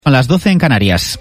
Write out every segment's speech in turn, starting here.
Son las 12 en Canarias.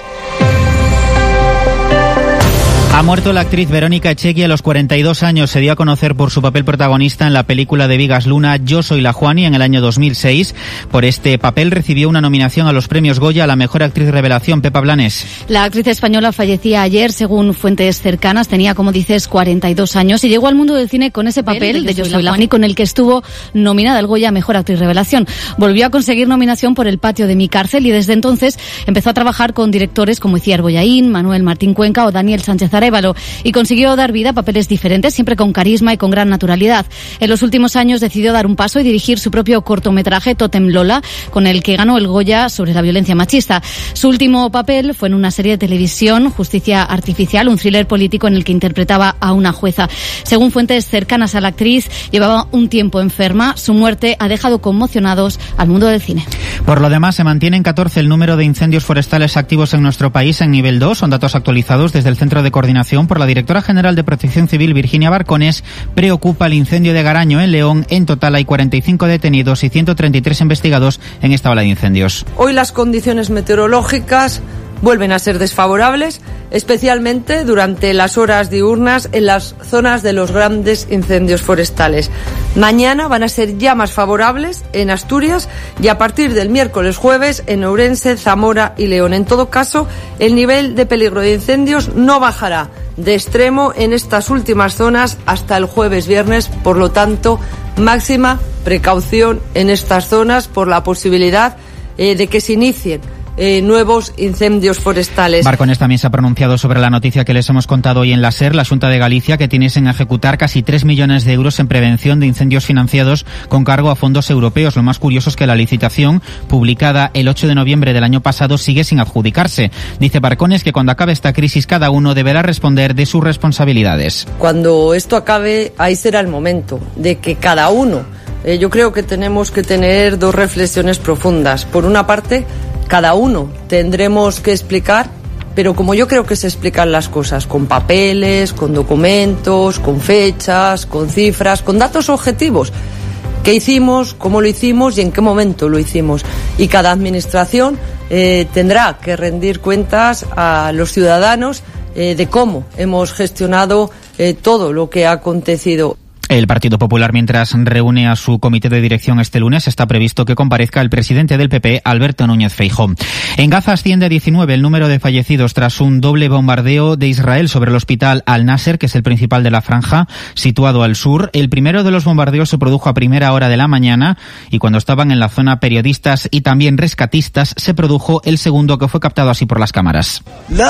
Ha muerto la actriz Verónica Echegui a los 42 años. Se dio a conocer por su papel protagonista en la película de Vigas Luna, Yo soy la Juani, en el año 2006. Por este papel recibió una nominación a los premios Goya a la mejor actriz revelación. Pepa Blanes. La actriz española fallecía ayer, según fuentes cercanas. Tenía, como dices, 42 años y llegó al mundo del cine con ese papel de Yo soy la Juani, con el que estuvo nominada al Goya a mejor actriz revelación. Volvió a conseguir nominación por El patio de mi cárcel y desde entonces empezó a trabajar con directores como Iciar Bollaín, Manuel Martín Cuenca o Daniel Sánchez Arévalo y consiguió dar vida a papeles diferentes, siempre con carisma y con gran naturalidad. En los últimos años decidió dar un paso y dirigir su propio cortometraje Totem Lola, con el que ganó el Goya sobre la violencia machista. Su último papel fue en una serie de televisión, Justicia Artificial, un thriller político en el que interpretaba a una jueza. Según fuentes cercanas a la actriz, llevaba un tiempo enferma. Su muerte ha dejado conmocionados al mundo del cine. Por lo demás, se mantiene en 14 el número de incendios forestales activos en nuestro país en nivel 2. Son datos actualizados desde el Centro de Coordinación por la directora general de Protección Civil, Virginia Barcones. Preocupa el incendio de Garaño, en León. En total hay 45 detenidos y 133 investigados en esta ola de incendios. Hoy las condiciones meteorológicas vuelven a ser desfavorables, especialmente durante las horas diurnas en las zonas de los grandes incendios forestales. Mañana van a ser ya más favorables en Asturias y a partir del miércoles jueves en Ourense, Zamora y León. En todo caso, el nivel de peligro de incendios no bajará de extremo en estas últimas zonas hasta el jueves viernes, por lo tanto, máxima precaución en estas zonas por la posibilidad de que se inicien nuevos incendios forestales. Barcones también se ha pronunciado sobre la noticia que les hemos contado hoy en la SER, la Xunta de Galicia, que tiene en ejecutar casi 3 millones de euros en prevención de incendios financiados con cargo a fondos europeos. Lo más curioso es que la licitación, publicada el 8 de noviembre del año pasado, sigue sin adjudicarse. Dice Barcones que cuando acabe esta crisis cada uno deberá responder de sus responsabilidades. Cuando esto acabe, ahí será el momento de que cada uno, yo creo que tenemos que tener dos reflexiones profundas. Por una parte, cada uno tendremos que explicar, pero como yo creo que se explican las cosas, con papeles, con documentos, con fechas, con cifras, con datos objetivos. ¿Qué hicimos? ¿Cómo lo hicimos? ¿Y en qué momento lo hicimos? Y cada administración tendrá que rendir cuentas a los ciudadanos de cómo hemos gestionado todo lo que ha acontecido. El Partido Popular, mientras reúne a su comité de dirección este lunes, está previsto que comparezca el presidente del PP, Alberto Núñez Feijóo. En Gaza asciende a 19 el número de fallecidos tras un doble bombardeo de Israel sobre el hospital Al-Nasser, que es el principal de la franja, situado al sur. El primero de los bombardeos se produjo a primera hora de la mañana y cuando estaban en la zona periodistas y también rescatistas, se produjo el segundo, que fue captado así por las cámaras.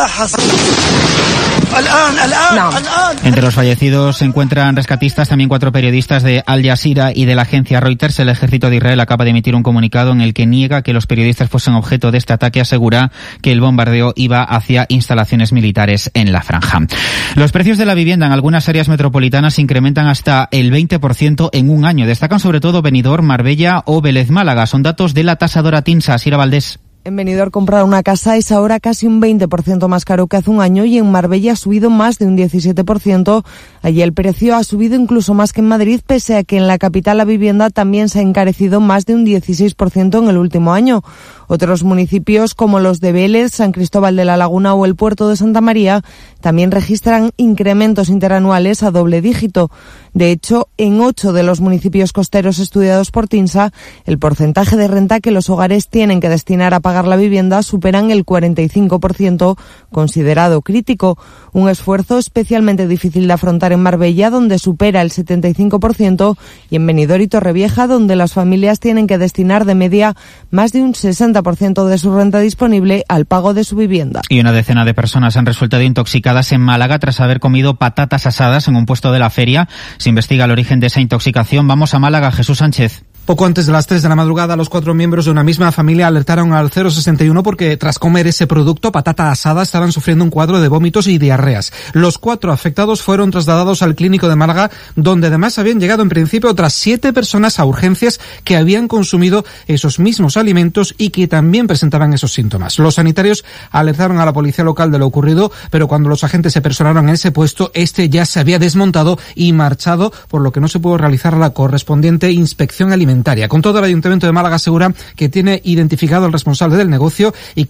Entre los fallecidos se encuentran rescatistas, también 4 periodistas de Al Jazeera y de la agencia Reuters. El ejército de Israel acaba de emitir un comunicado en el que niega que los periodistas fuesen objeto de este ataque. Asegura que el bombardeo iba hacia instalaciones militares en la franja. Los precios de la vivienda en algunas áreas metropolitanas se incrementan hasta el 20% en un año. Destacan sobre todo Benidorm, Marbella o Vélez Málaga. Son datos de la tasadora TINSA. Sira Valdés. En Benidorm comprar una casa es ahora casi un 20% más caro que hace un año y en Marbella ha subido más de un 17%. Allí el precio ha subido incluso más que en Madrid, pese a que en la capital la vivienda también se ha encarecido más de un 16% en el último año. Otros municipios como los de Vélez, San Cristóbal de la Laguna o el Puerto de Santa María también registran incrementos interanuales a doble dígito. De hecho, en 8 de los municipios costeros estudiados por TINSA, el porcentaje de renta que los hogares tienen que destinar a pagar la vivienda superan el 45%, considerado crítico. Un esfuerzo especialmente difícil de afrontar en Marbella, donde supera el 75%, y en Benidorm y Torrevieja, donde las familias tienen que destinar de media más de un 60% de su renta disponible al pago de su vivienda. Y una decena de personas han resultado intoxicadas en Málaga tras haber comido patatas asadas en un puesto de la feria. Se investiga el origen de esa intoxicación. Vamos a Málaga, Jesús Sánchez. Poco antes de las 3 de la madrugada, los 4 miembros de una misma familia alertaron al 061 porque tras comer ese producto, patata asada, estaban sufriendo un cuadro de vómitos y diarreas. Los 4 afectados fueron trasladados al clínico de Málaga, donde además habían llegado en principio otras 7 personas a urgencias que habían consumido esos mismos alimentos y que también presentaban esos síntomas. Los sanitarios alertaron a la policía local de lo ocurrido, pero cuando los agentes se personaron en ese puesto, este ya se había desmontado y marchado, por lo que no se pudo realizar la correspondiente inspección alimentaria. alimentaria. Con todo, el Ayuntamiento de Málaga asegura que tiene identificado al responsable del negocio y